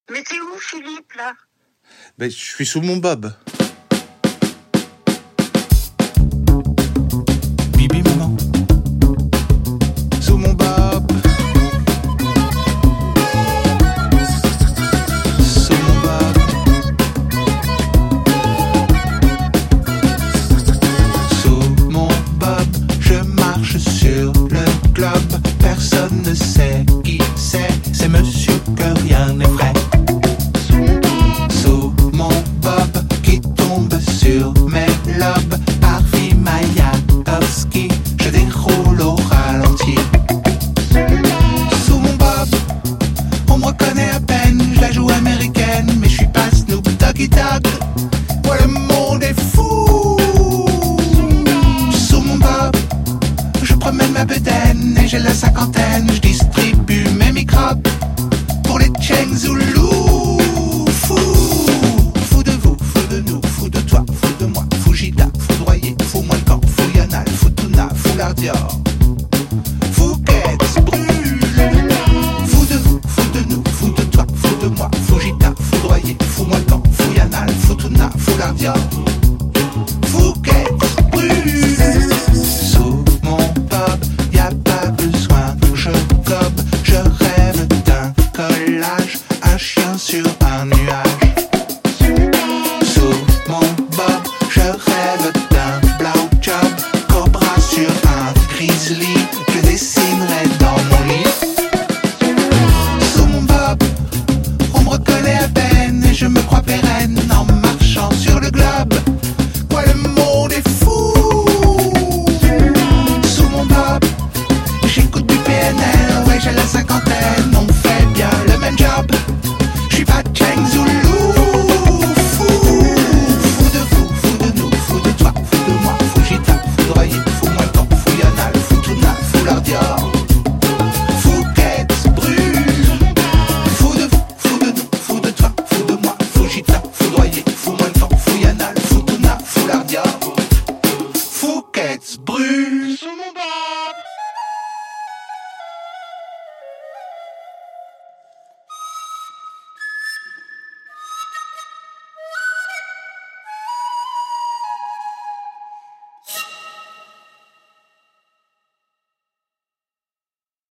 Mais t'es où, Philippe, là? Ben, je suis sous mon bob. Bibi maman. Sous mon bob. Sous mon bob. Sous mon bob, je marche sur le globe. Personne ne sait qui c'est monsieur que rien n'est vrai. Sous mon bob qui tombe sur mes lobes, Harvey Mayakovsky, je déroule au ralenti. Sous mon bob, on me reconnaît à peine, je la joue américaine, mais je suis pas Snoop Doggy Dogg. Ouais, le monde est fou. Sous mon bob, je promène ma bedaine et j'ai la cinquantaine, je distribue mes microbes pour les Cheng Zulu. Fou de vous, fou de nous, fou de toi, fou de moi, Fujita, foudroyé, fou moins le camp, fou Yanal, fou Tuna, fou Lardior. Fouquet brûle. Fou de vous, fou de nous, fou de toi, fou de moi, Fujita, foudroyé, fou moins le camp, fou Yanal, fou Tuna, fou Lardior. Fouquet brûle. Sous mon bob, y a pas besoin, je gobe, je rêve d'un collage, un chien sur un nuage. Sous mon bob, je rêve d'un blowjob, cobra sur un grizzly, je dessinerai dans mon lit. Sous mon bob, on me reconnaît à peine et je me crois pérenne.